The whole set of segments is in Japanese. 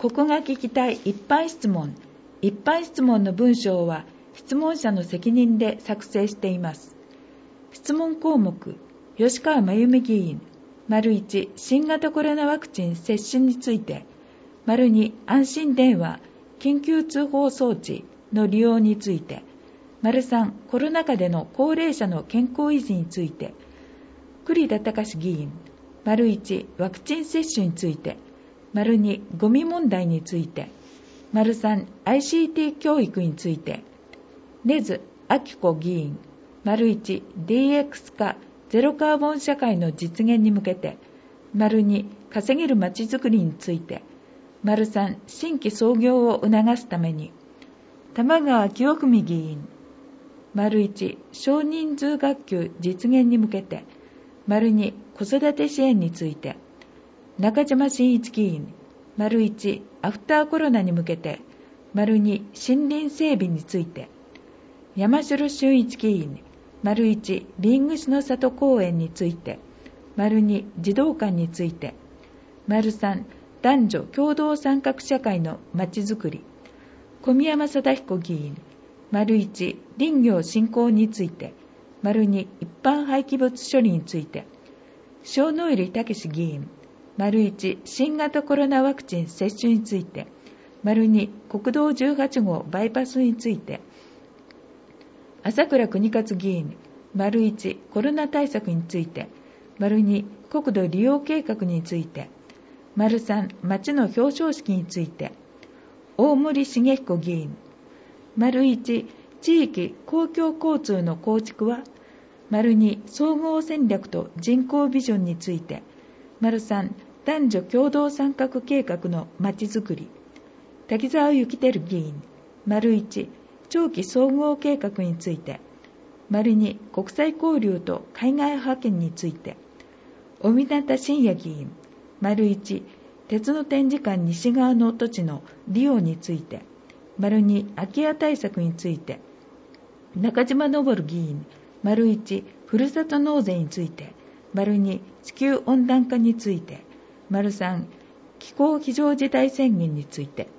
ここが聞きたい一般質問。一般質問の文章は質問者の責任で作成しています。質問項目、吉川真由美議員、1、新型コロナワクチン接種について、2、安心電話、緊急通報装置の利用について、3、コロナ禍での高齢者の健康維持について、栗田隆議員、1、ワクチン接種について、2、ゴミ問題について、3、ICT 教育について、根津明子議員、1、DX 化ゼロカーボン社会の実現に向けて、2、稼げるまちづくりについて、3、新規創業を促すために、玉川清文議員、1、少人数学級実現に向けて、2、子育て支援について、中島真一議員、1、アフターコロナに向けて、2、森林整備について、山城俊一議員、1、リングシの里公園について、2、児童館について、3、男女共同参画社会のまちづくり、小宮山貞彦議員、1、林業振興について、2、一般廃棄物処理について、塩野入武議員、1、新型コロナワクチン接種について、2、国道18号バイパスについて、朝倉邦勝議員、1、コロナ対策について、2、国土利用計画について、3、町の表彰式について、大森茂彦議員、1、地域公共交通の構築は、2、総合戦略と人口ビジョンについて、3、男女共同参画計画のまちづくり、滝沢幸輝議員、1、長期総合計画について、2、国際交流と海外派遣について、小湊真也議員、1、鉄の展示館西側の土地の利用について、2、空き家対策について、中島昇議員、1、ふるさと納税について、2、地球温暖化について、3、気候非常事態宣言について、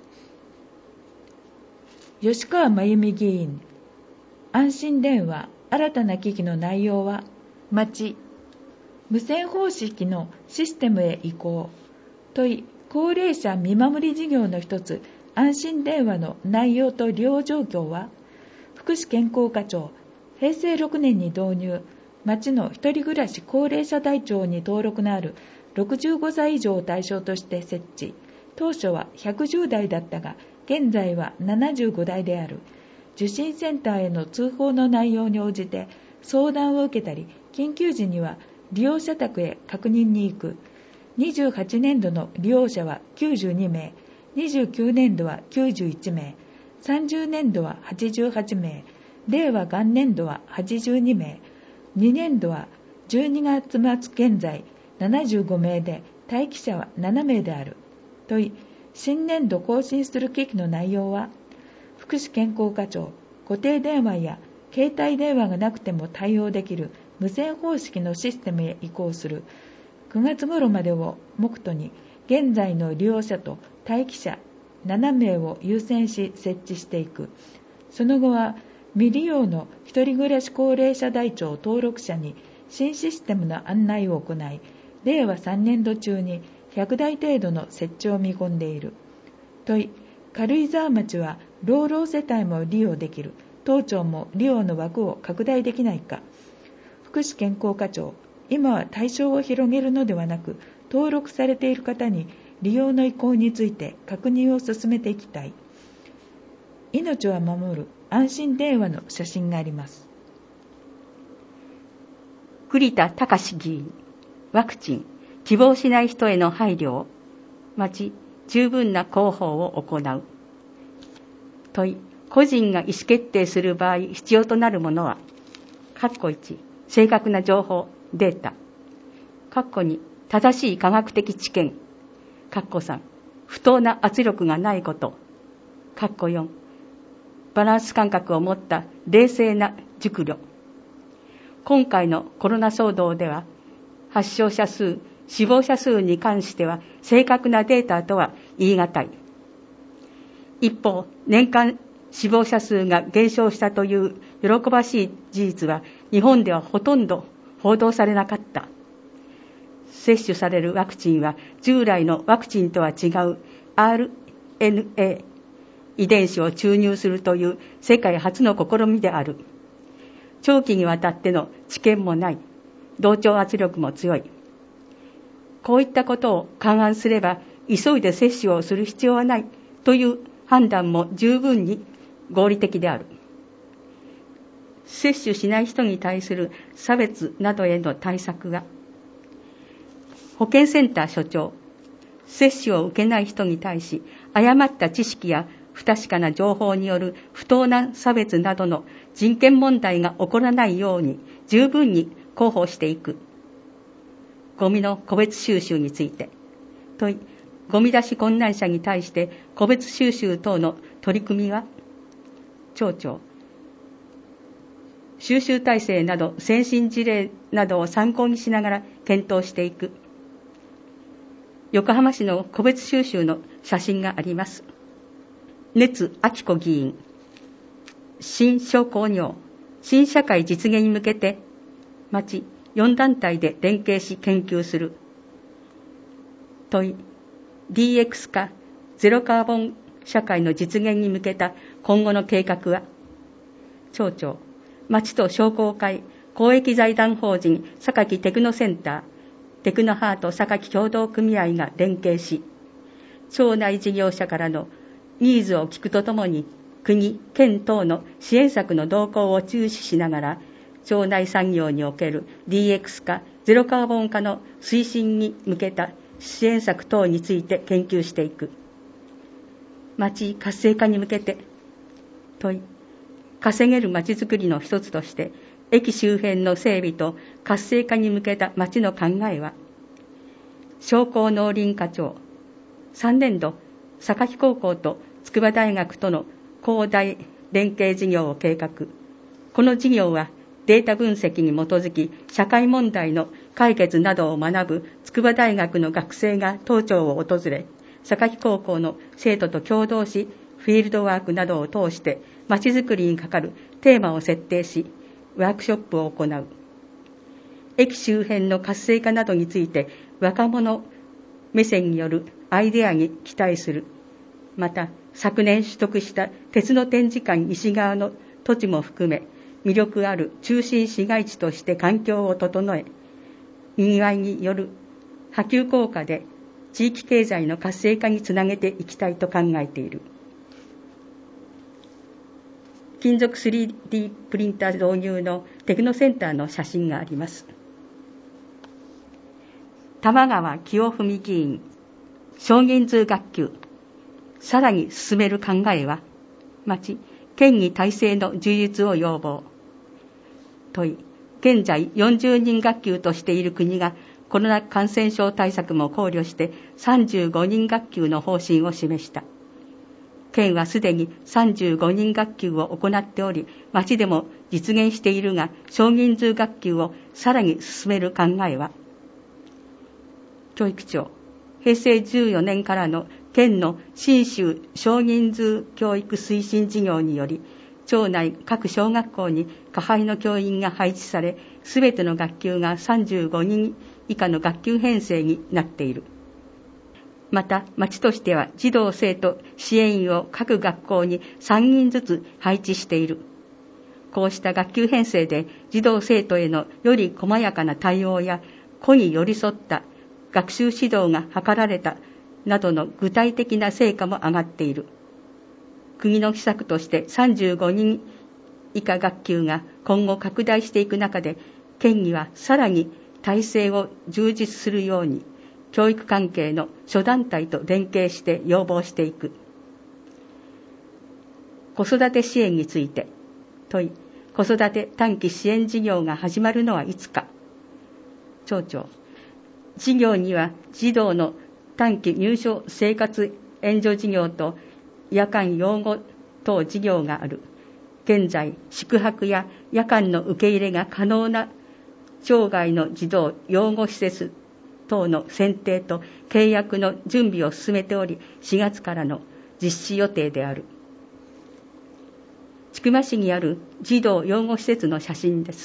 吉川真由美議員、安心電話新たな機器の内容は、町、無線方式のシステムへ移行、問い、高齢者見守り事業の一つ、安心電話の内容と利用状況は、福祉健康課長、平成6年に導入、町の一人暮らし高齢者台帳に登録のある65歳以上を対象として設置。当初は110台だったが、現在は75台である。受診センターへの通報の内容に応じて相談を受けたり、緊急時には利用者宅へ確認に行く。28年度の利用者は92名、29年度は91名、30年度は88名、令和元年度は82名、2年度は12月末現在75名で、待機者は7名である。問い、新年度更新する機器の内容は、福祉健康課長、固定電話や携帯電話がなくても対応できる無線方式のシステムへ移行する。9月頃までを目途に、現在の利用者と待機者7名を優先し設置していく。その後は、未利用の一人暮らし高齢者台帳登録者に新システムの案内を行い、令和3年度中に100台程度の設置を見込んでいる。問い、軽井沢町は老老世帯も利用できる。当庁も利用の枠を拡大できないか。福祉健康課長、今は対象を広げるのではなく、登録されている方に利用の意向について確認を進めていきたい。命は守る安心電話の写真があります。 栗田隆議員、ワクチン、希望しない人への配慮を、町、十分な広報を行う。問い、個人が意思決定する場合必要となるものは、1、正確な情報、データ。2、正しい科学的知見。3、不当な圧力がないこと。4、バランス感覚を持った冷静な熟慮。今回のコロナ騒動では、発症者数、死亡者数に関しては正確なデータとは言い難い。 一方、年間死亡者数が減少したという喜ばしい事実は日本ではほとんど報道されなかった。接種されるワクチンは従来のワクチンとは違う RNA 遺伝子を注入するという世界初の試みである。長期にわたっての治験もない。同調圧力も強い。こういったことを勘案すれば、急いで接種をする必要はないという判断も十分に合理的である。接種しない人に対する差別などへの対策が、保健センター所長、接種を受けない人に対し、誤った知識や不確かな情報による不当な差別などの人権問題が起こらないように十分に広報していく。ゴミの個別収集について、問い、ゴミ出し困難者に対して個別収集等の取り組みは、町長、収集体制など先進事例などを参考にしながら検討していく。横浜市の個別収集の写真があります。熱明子議員、新商工業、新社会実現に向けて、町4団体で連携し研究する。問い、DX 化、ゼロカーボン社会の実現に向けた今後の計画は、町長、町と商工会、公益財団法人榊テクノセンター、テクノハート榊協同組合が連携し、町内事業者からのニーズを聞くとともに、国、県等の支援策の動向を注視しながら、町内産業における DX 化、ゼロカーボン化の推進に向けた支援策等について研究していく。町活性化に向けて、問い、稼げる町づくりの一つとして、駅周辺の整備と活性化に向けた町の考えは、商工農林課長、3年度、榊高校と筑波大学との高大連携事業を計画。この事業はデータ分析に基づき社会問題の解決などを学ぶ筑波大学の学生が当庁を訪れ、榊高校の生徒と共同し、フィールドワークなどを通して町づくりにかかるテーマを設定し、ワークショップを行う。駅周辺の活性化などについて若者目線によるアイデアに期待する。また、昨年取得した鉄の展示館西側の土地も含め、魅力ある中心市街地として環境を整え、賑わいによる波及効果で地域経済の活性化につなげていきたいと考えている。金属 3D プリンター導入のテクノセンターの写真があります。玉川清文議員、少人数学級、さらに進める考えは、町、県議体制の充実を要望。問い、現在40人学級としている国がコロナ感染症対策も考慮して35人学級の方針を示した。県はすでに35人学級を行っており、町でも実現しているが、少人数学級をさらに進める考えは、教育庁、平成14年からの県の信州少人数教育推進事業により、町内各小学校に加配の教員が配置され、すべての学級が35人以下の学級編成になっている。また、町としては児童生徒支援員を各学校に3人ずつ配置している。こうした学級編成で児童生徒へのより細やかな対応や個に寄り添った学習指導が図られたなどの具体的な成果も上がっている。国の施策として35人以下学級が今後拡大していく中で、県にはさらに体制を充実するように、教育関係の諸団体と連携して要望していく。子育て支援について問い、子育て短期支援事業が始まるのはいつか。町長、事業には児童の短期入所生活援助事業と夜間養護等事業がある。現在、宿泊や夜間の受け入れが可能な町外の児童養護施設等の選定と契約の準備を進めており、4月からの実施予定である。千曲市にある児童養護施設の写真です。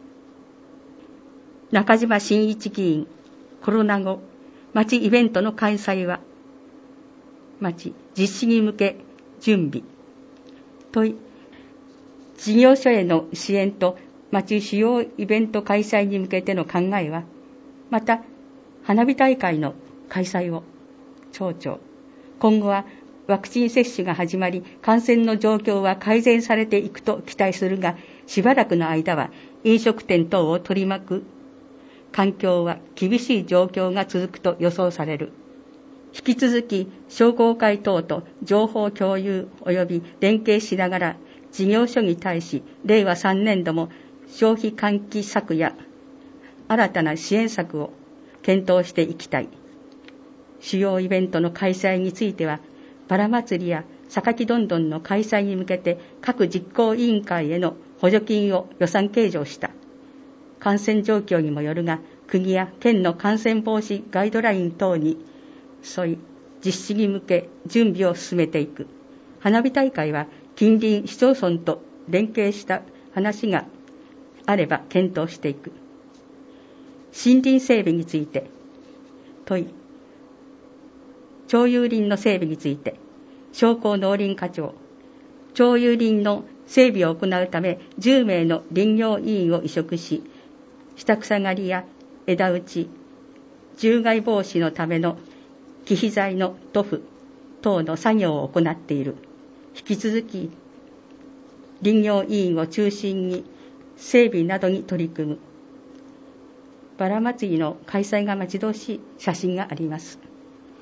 中島真一議員、コロナ後、町イベントの開催は、町実施に向け準備。問い、事業所への支援と町主要イベント開催に向けての考えは、また花火大会の開催を町長、今後はワクチン接種が始まり感染の状況は改善されていくと期待するが、しばらくの間は飲食店等を取り巻く環境は厳しい状況が続くと予想される。引き続き商工会等と情報共有及び連携しながら事業所に対し令和3年度も消費喚起策や新たな支援策を検討していきたい。主要イベントの開催については、バラ祭りや榊どんどんの開催に向けて各実行委員会への補助金を予算計上した。感染状況にもよるが、国や県の感染防止ガイドライン等に沿い、実施に向け準備を進めていく。花火大会は近隣市町村と連携した話があれば検討していく。森林整備について問い、町有林の整備について商工農林課長、町有林の整備を行うため10名の林業委員を委嘱し、下草刈りや枝打ち、獣害防止のための忌避剤の塗布等の作業を行っている。引き続き林業委員を中心に整備などに取り組む。バラ祭りの開催が待ち遠しい写真があります。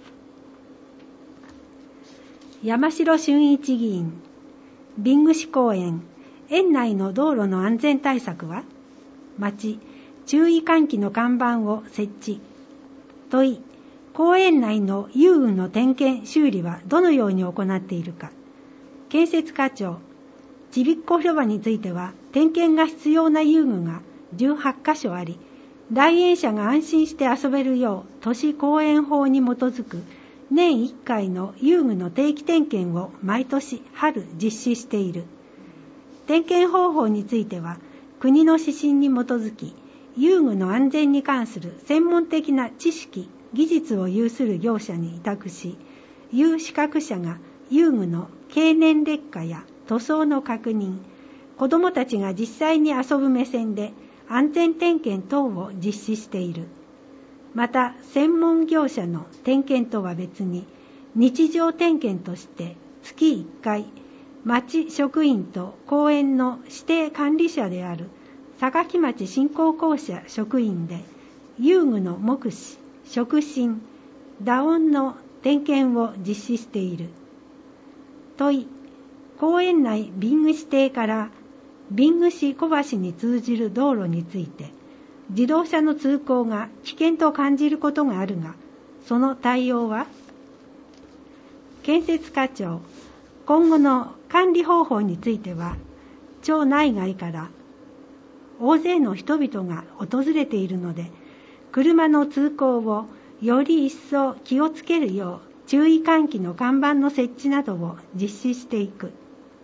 山城俊一議員、ビングシ公園、園内の道路の安全対策は、町注意喚起の看板を設置。問い、公園内の遊具の点検修理はどのように行っているか。建設課長、ちびっこ広場については点検が必要な遊具が18カ所あり、来園者が安心して遊べるよう都市公園法に基づく年1回の遊具の定期点検を毎年春実施している。点検方法については国の指針に基づき、遊具の安全に関する専門的な知識・技術を有する業者に委託し、有資格者が遊具の経年劣化や塗装の確認、子どもたちが実際に遊ぶ目線で安全点検等を実施している。また、専門業者の点検とは別に、日常点検として月1回、町職員と公園の指定管理者である坂町振興公社職員で、遊具の目視、触診、打音の点検を実施している。問い、公園内ビングシ邸からビングシ小橋に通じる道路について、自動車の通行が危険と感じることがあるが、その対応は？建設課長、今後の管理方法については、町内外から大勢の人々が訪れているので、車の通行をより一層気をつけるよう注意喚起の看板の設置などを実施していく。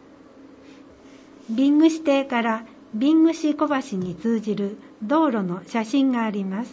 ビングシ邸からビングシ小橋に通じる道路の写真があります。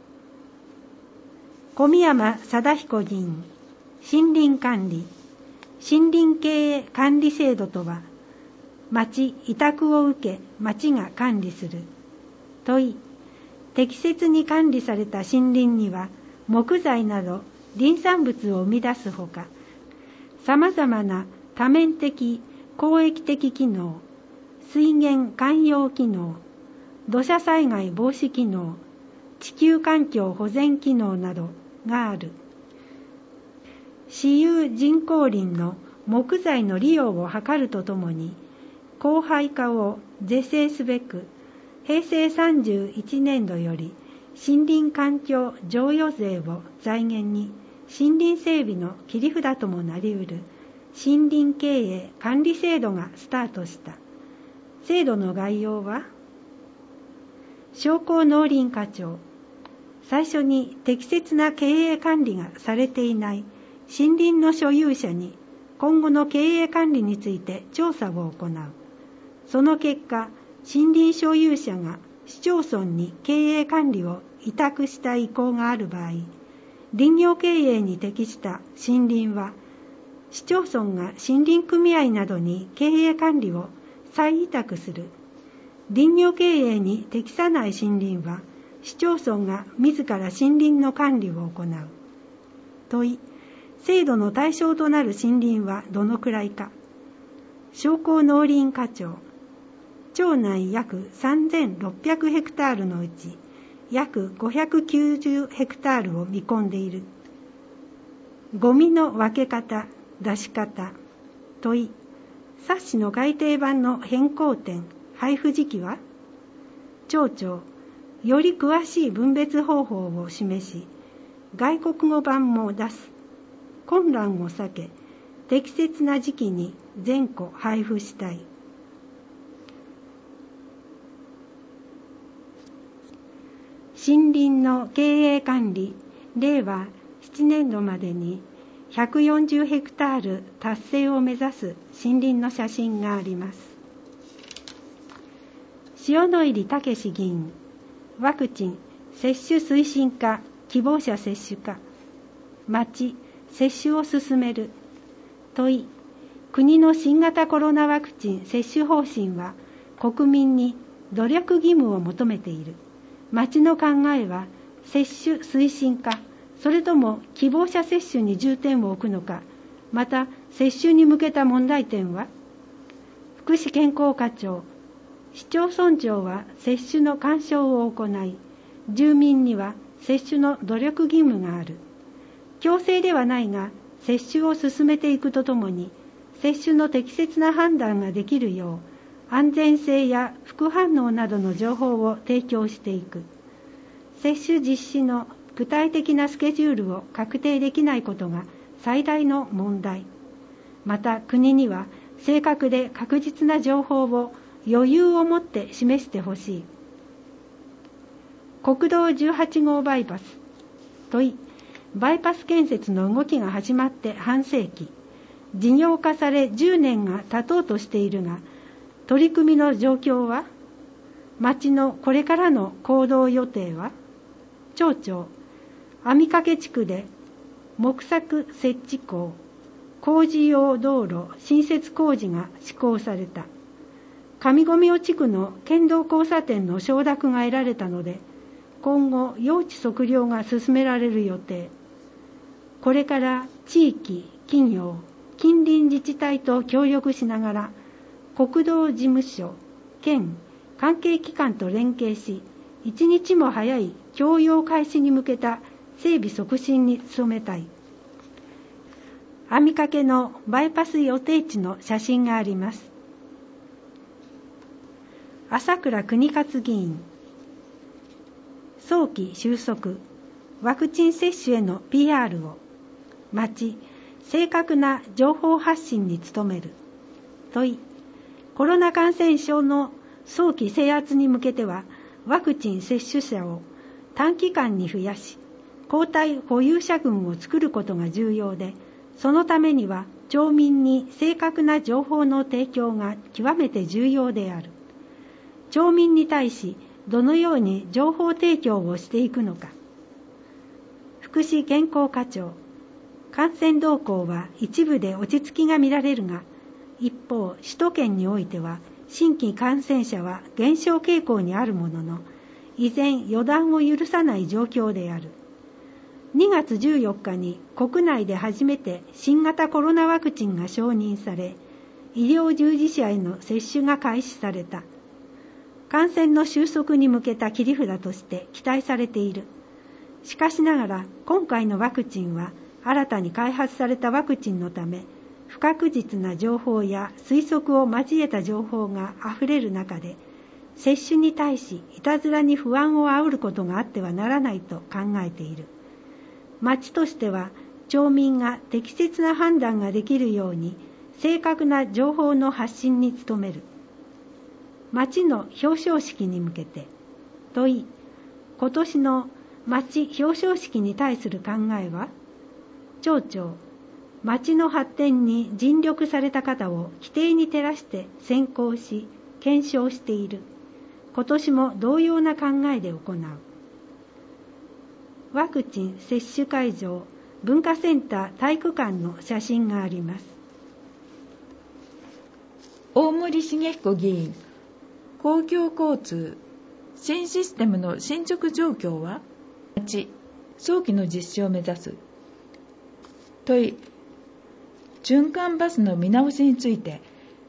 小宮山貞彦議員、森林管理、森林経営管理制度とは、町委託を受け町が管理する。問い、適切に管理された森林には木材など林産物を生み出すほか、さまざまな多面的公益的機能、水源涵養機能、土砂災害防止機能、地球環境保全機能などがある。私有人工林の木材の利用を図るとともに、荒廃化を是正すべく、平成31年度より森林環境譲与税を財源に森林整備の切り札ともなりうる森林経営管理制度がスタートした。制度の概要は、商工農林課長、最初に適切な経営管理がされていない森林の所有者に今後の経営管理について調査を行う。その結果、森林所有者が市町村に経営管理を委託した意向がある場合、林業経営に適した森林は、市町村が森林組合などに経営管理を再委託する。林業経営に適さない森林は、市町村が自ら森林の管理を行う。問い、制度の対象となる森林はどのくらいか。商工農林課長、町内約3600ヘクタールのうち、約590ヘクタールを見込んでいる。ゴミの分け方、出し方。問い、冊子の改訂版の変更点、配布時期は。町長、より詳しい分別方法を示し、外国語版も出す。混乱を避け、適切な時期に全戸配布したい。森林の経営管理、令和7年度までに140ヘクタール達成を目指す森林の写真があります。塩野入武議員、ワクチン接種推進課希望者接種課、町接種を進める。問い、国の新型コロナワクチン接種方針は国民に努力義務を求めている。町の考えは接種推進か、それとも希望者接種に重点を置くのか、また接種に向けた問題点は。福祉健康課長、市町村長は接種の勧奨を行い、住民には接種の努力義務がある。強制ではないが、接種を進めていくとともに、接種の適切な判断ができるよう、安全性や副反応などの情報を提供していく。接種実施の具体的なスケジュールを確定できないことが最大の問題。また国には正確で確実な情報を余裕を持って示してほしい。国道18号バイパス。問い、バイパス建設の動きが始まって半世紀。事業化され10年が経とうとしているが、取り組みの状況は。町のこれからの行動予定は。町長、網掛地区で木柵設置工、工事用道路新設工事が施行された。上五味地区の県道交差点の承諾が得られたので、今後用地測量が進められる予定。これから地域、企業、近隣自治体と協力しながら、国道事務所、県、関係機関と連携し、一日も早い供用開始に向けた整備促進に努めたい。網掛のバイパス予定地の写真があります。朝倉邦勝議員、早期収束、ワクチン接種への PR を、町、正確な情報発信に努める。問い、コロナ感染症の早期制圧に向けては、ワクチン接種者を短期間に増やし、抗体保有者群を作ることが重要で、そのためには町民に正確な情報の提供が極めて重要である。町民に対し、どのように情報提供をしていくのか。福祉健康課長、感染動向は一部で落ち着きが見られるが、一方、首都圏においては、新規感染者は減少傾向にあるものの、依然予断を許さない状況である。2月14日に国内で初めて新型コロナワクチンが承認され、医療従事者への接種が開始された。感染の収束に向けた切り札として期待されている。しかしながら、今回のワクチンは新たに開発されたワクチンのため、不確実な情報や推測を交えた情報があふれる中で、接種に対しいたずらに不安を煽ることがあってはならないと考えている。町としては、町民が適切な判断ができるように、正確な情報の発信に努める。町の表彰式に向けて、問い、今年の町表彰式に対する考えは。町長、 町の発展に尽力された方を規定に照らして選考し、検証している。今年も同様な考えで行う。ワクチン接種会場、文化センター体育館の写真があります。 大森茂彦議員、公共交通新システムの進捗状況は8、早期の実施を目指す。問い、循環バスの見直しについて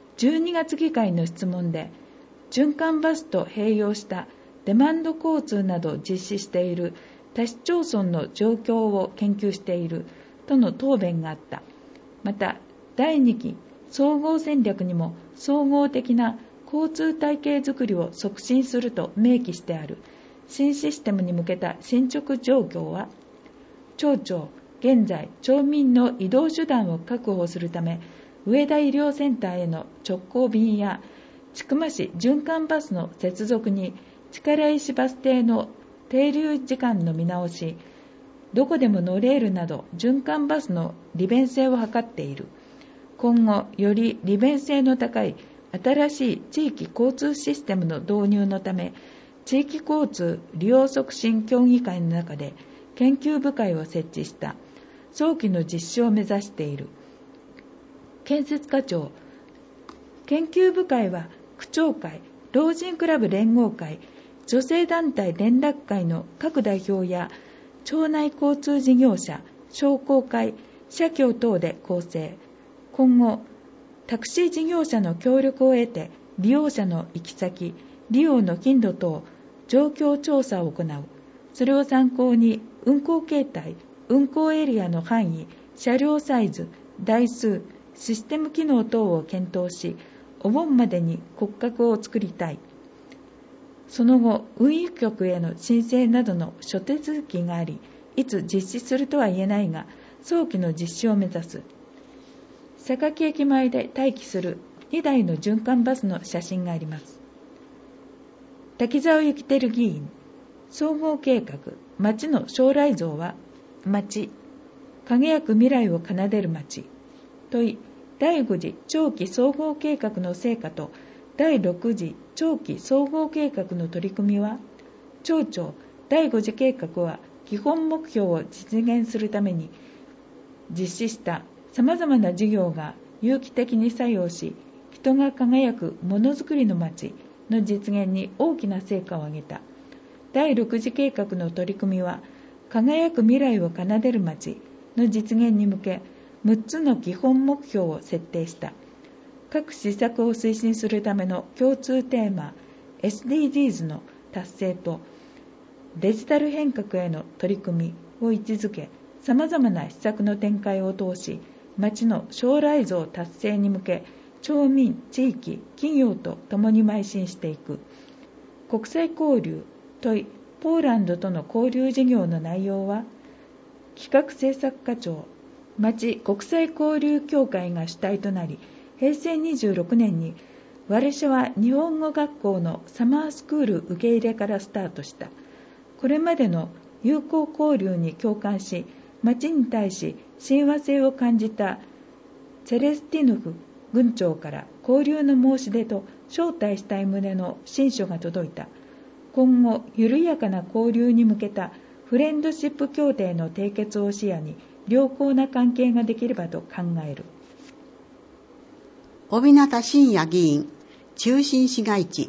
12月議会の質問で、循環バスと併用したデマンド交通などを実施している他市町村の状況を研究しているとの答弁があった。また、第2期総合戦略にも総合的な交通体系づくりを促進すると明記してある新システムに向けた進捗状況は、町長、現在、町民の移動手段を確保するため、上田医療センターへの直行便や千曲市循環バスの接続に力石バス停の停留時間の見直し、どこでも乗れるなど循環バスの利便性を図っている。今後、より利便性の高い新しい地域交通システムの導入のため、地域交通利用促進協議会の中で研究部会を設置した。早期の実施を目指している。建設課長、研究部会は区長会、老人クラブ連合会、女性団体連絡会の各代表や町内交通事業者、商工会、社協等で構成。今後、タクシー事業者の協力を得て、利用者の行き先、利用の頻度等、状況調査を行う。それを参考に、運行形態、運行エリアの範囲、車両サイズ、台数、システム機能等を検討し、お盆までに骨格を作りたい。その後、運輸局への申請などの諸手続きがあり、いつ実施するとは言えないが、早期の実施を目指す。榊駅前で待機する2台の循環バスの写真があります。滝沢幸輝議員、総合計画、町の将来像は、町、輝く未来を奏でる町。問い、第5次長期総合計画の成果と第6次長期総合計画の取り組みは、町長、第5次計画は基本目標を実現するために実施したさまざまな事業が有機的に作用し、人が輝くものづくりの町の実現に大きな成果を上げた。第6次計画の取り組みは、輝く未来を奏でる町の実現に向け、6つの基本目標を設定した。各施策を推進するための共通テーマ SDGs の達成と、デジタル変革への取り組みを位置づけ、さまざまな施策の展開を通し、町の将来像達成に向け、町民、地域、企業と共に邁進していく。国際交流、問い、ポーランドとの交流事業の内容は、企画政策課長、町国際交流協会が主体となり、平成26年にワルシャワ日本語学校のサマースクール受け入れからスタートした。これまでの友好交流に共感し、町に対し親和性を感じたチェレスティノフ郡長から交流の申し出と招待したい旨の親書が届いた。今後、緩やかな交流に向けたフレンドシップ協定の締結を視野に良好な関係ができればと考える。 小日向真也議員、中心市街地。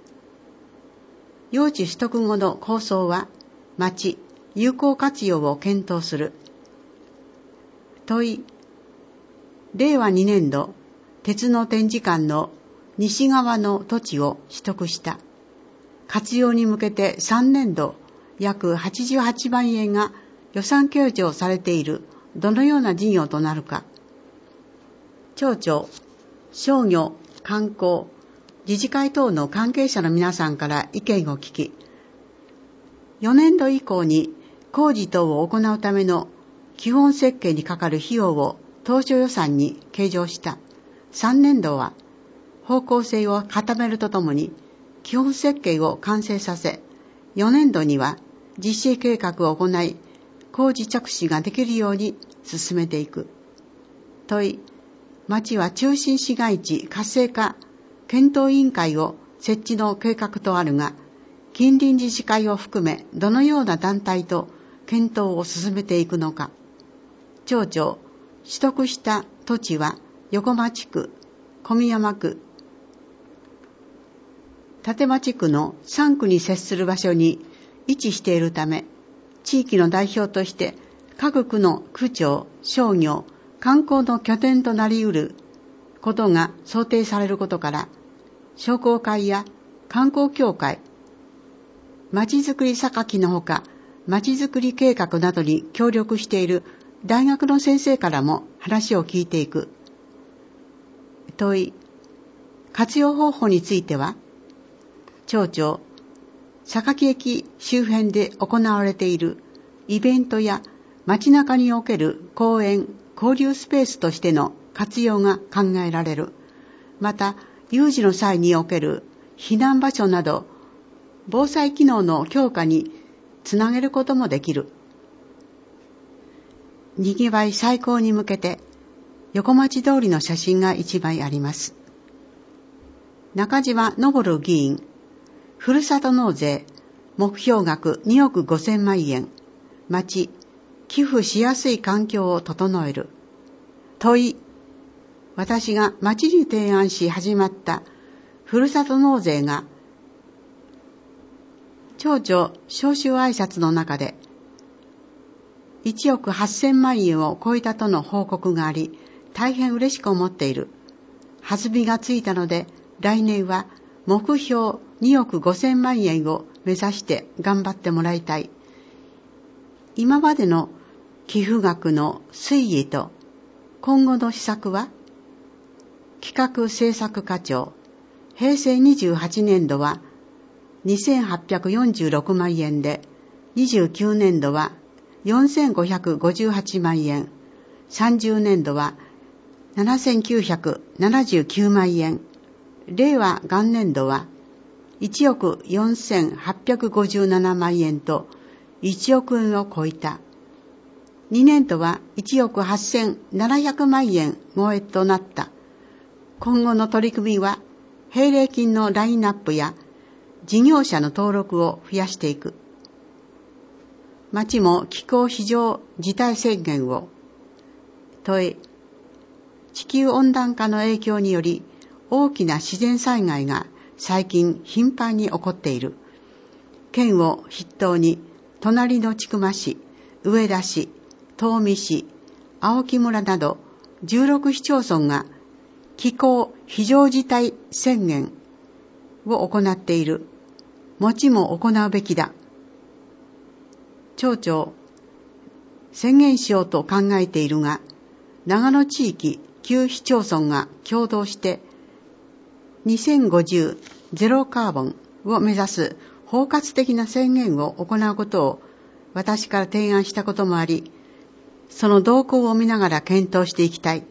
用地取得後の構想は、町、有効活用を検討する。問い、令和2年度、鉄の展示館の西側の土地を取得した。活用に向けて3年度、約88万円が予算計上されている。どのような事業となるか。町長、商業、観光、自治会等の関係者の皆さんから意見を聞き、4年度以降に工事等を行うための基本設計にかかる費用を当初予算に計上した。3年度は方向性を固めるとともに基本設計を完成させ、4年度には実施計画を行い、工事着手ができるように進めていく。 問い、町は中心市街地活性化検討委員会を設置の計画とあるが、近隣自治会を含めどのような団体と検討を進めていくのか。町長、取得した土地は横町区、小宮山区、立町区の3区に接する場所に位置しているため、地域の代表として各区の区長、商業、観光の拠点となり得ることが想定されることから、商工会や観光協会、まちづくり榊のほか、まちづくり計画などに協力している大学の先生からも話を聞いていく。問い、活用方法については、町長、榊駅周辺で行われているイベントや街中における公園、交流スペースとしての活用が考えられる。また、有事の際における避難場所など、防災機能の強化につなげることもできる。にぎわい再興に向けて、横町通りの写真が1枚あります。中島昇議員、ふるさと納税、目標額2億5000万円、町、寄付しやすい環境を整える。問い、私が町に提案し始まったふるさと納税が、町長招集挨拶の中で、1億8000万円を超えたとの報告があり、大変嬉しく思っている。弾みがついたので、来年は目標2億5000万円を目指して頑張ってもらいたい。今までの寄付額の推移と今後の施策は、企画政策課長、平成28年度は2846万円で、29年度は4558万円、30年度は7979万円、令和元年度は1億4857万円と1億円を超えた。2年度は1億8700万円超えとなった。今後の取り組みは、返礼金のラインナップや事業者の登録を増やしていく。町も気候非常事態宣言を。問い、地球温暖化の影響により大きな自然災害が最近頻繁に起こっている。県を筆頭に隣の千曲市、上田市、東御市、青木村など16市町村が気候非常事態宣言を行っている。町も行うべきだ。町長、宣言しようと考えているが、長野地域9市町村が共同して2050ゼロカーボンを目指す包括的な宣言を行うことを私から提案したこともあり、その動向を見ながら検討していきたい。